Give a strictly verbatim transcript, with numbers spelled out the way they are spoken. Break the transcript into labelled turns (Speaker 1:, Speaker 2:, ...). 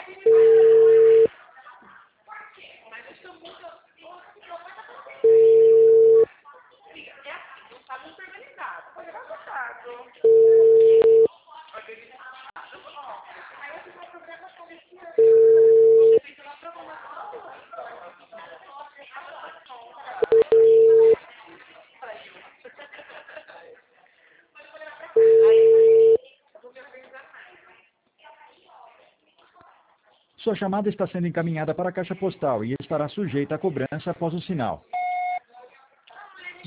Speaker 1: Sua chamada está sendo encaminhada para a caixa postal e estará sujeita a cobrança após o sinal.